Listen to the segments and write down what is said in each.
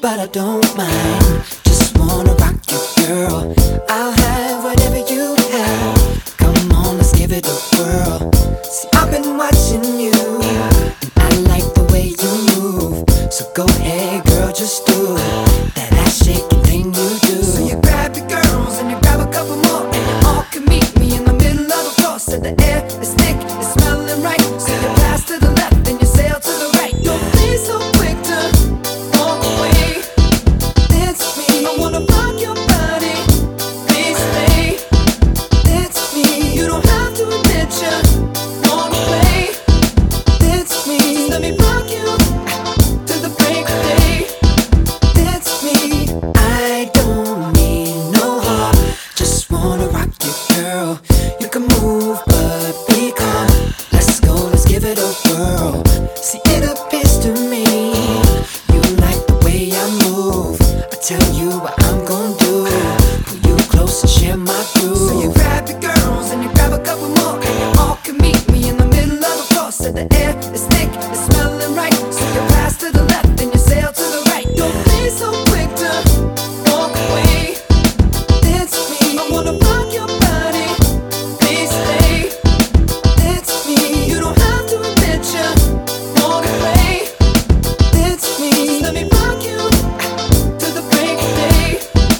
but I don't mind. Just wanna rock you, girl. I'll have whatever you have. Come on, let's give it a whirl. See, I've been watching you, and I like the way you move. So go ahead, girl, just do that ass shaking thing you do. So you grab your girls and you grab a couple more, and you all can meet me in the middle of the floor. So the air is thick, it's smelling right. So you pass to the left and you sail to the right. Don't be so quick to walk away. Dance with me, I wanna rock your body. Please stay. Dance with me, you don't have to admit you wanna play. Dance with me, just let me rock you to the break of day. Dance with me, I don't mean no harm. Just wanna rock you, girl. You can move, but be calm. Let's go, let's give it a whirl. See, it appears to me you like the way I move. I tell you what I'm gonna do. Pull you close and share my groove. So you grab your girls and you grab a couple more, and you all can meet me in the middle of the floor. So the air is thick, it's smelling right. So you pass to the left and you sail to the right. Don't be so quick to walk away. Dance with me, I wanna rock your body. Please stay. Dance with me, you don't have to admit you wanna play. Dance with me, just let me rock you to the break of day.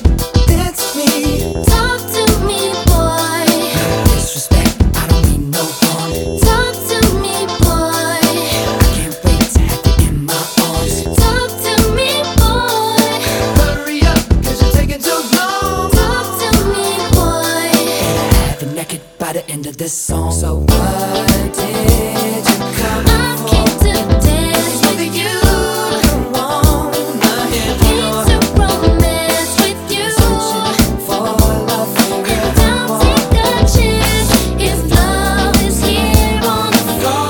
Dance with me. Talk to me, boy. No disrespect, I don't mean no harm. Talk to me, boy. I can't wait to have you in my arms. Talk to me, boy. Hurry up, cause you're taking too long. Talk to me, boy. And I have you naked by the end of this song. So what did you come I for? came to dance with you. Come on, I hear Came to romance with you. searching for love for And don't take a chance if love is here on the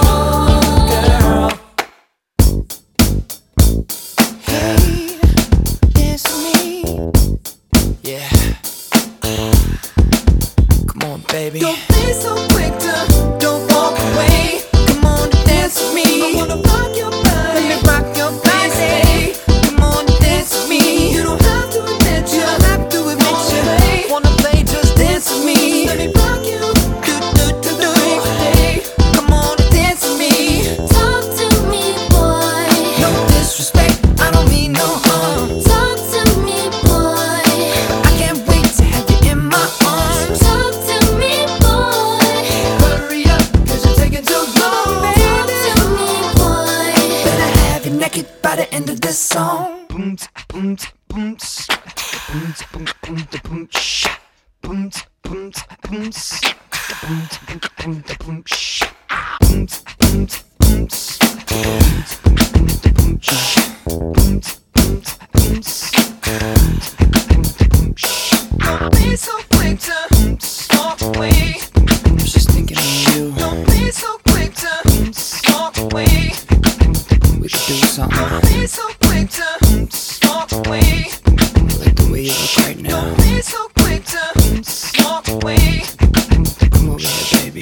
floor. girl. Hey, it's me. Yeah. Come on, baby. Don't be so quick to don't walk away. Come on, dance with me. I wanna rock your body. Let me rock your body. Come on, dance with me. You don't have to admit you. Don't have to admit you. Wanna play? Just dance with me. Let me rock you. Do day. Come on, dance with me. Talk to me, boy. No disrespect, I don't mean no harm. Talk to me, boy. I can't wait to have you in my arms. Talk to me, boy. Hurry up, cause you're taking too long, Talk baby. to me, boy. Better have you naked by the end of this song. Boom, boom, boom, boom, boom, boom, boom, boom, boom, boom, boom, boom, boom, boom, don't be so quick to walk away. I was just thinking of you. Don't be so quick to walk away. We could do something. Don't be so quick to walk away. I like the way you look right now. Don't be so quick to walk away. Come over here, baby.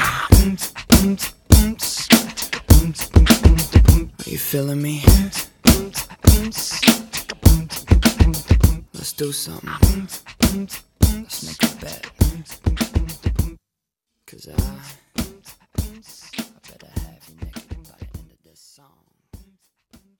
Are you feeling me? Let's do something. Let's make a bet. 'Cause